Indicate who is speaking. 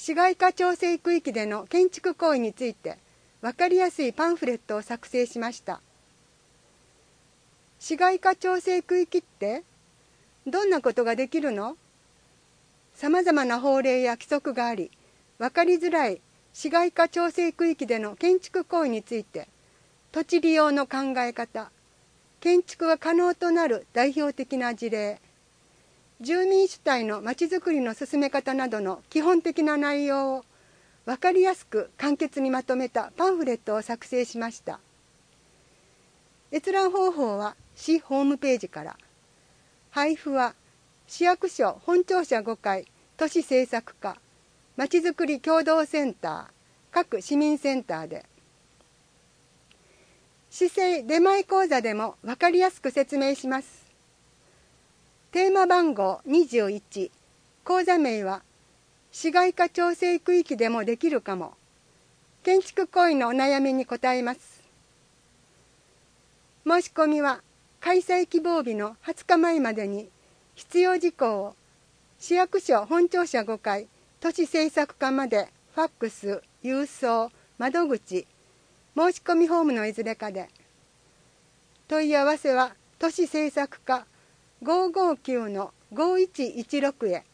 Speaker 1: 市街化調整区域での建築行為について分かりやすいパンフレットを作成しました。市街化調整区域ってどんなことができるの？さまざまな法令や規則があり、分かりづらい市街化調整区域での建築行為について、土地利用の考え方、建築が可能となる代表的な事例、住民主体のまちづくりの進め方などの基本的な内容を分かりやすく簡潔にまとめたパンフレットを作成しました。閲覧方法は市ホームページから、配布は市役所本庁舎5階都市政策課まちづくり協同センター各市民センターで、市政出前講座でも分かりやすく説明します。テーマ番号21、講座名は市街化調整区域でもできるかも、建築行為のお悩みに答えます。申し込みは開催希望日の20日前までに必要事項を市役所本庁舎5階都市政策課までファックス、郵送、窓口、申し込みフォームのいずれかで。問い合わせは都市政策課559-5116へ。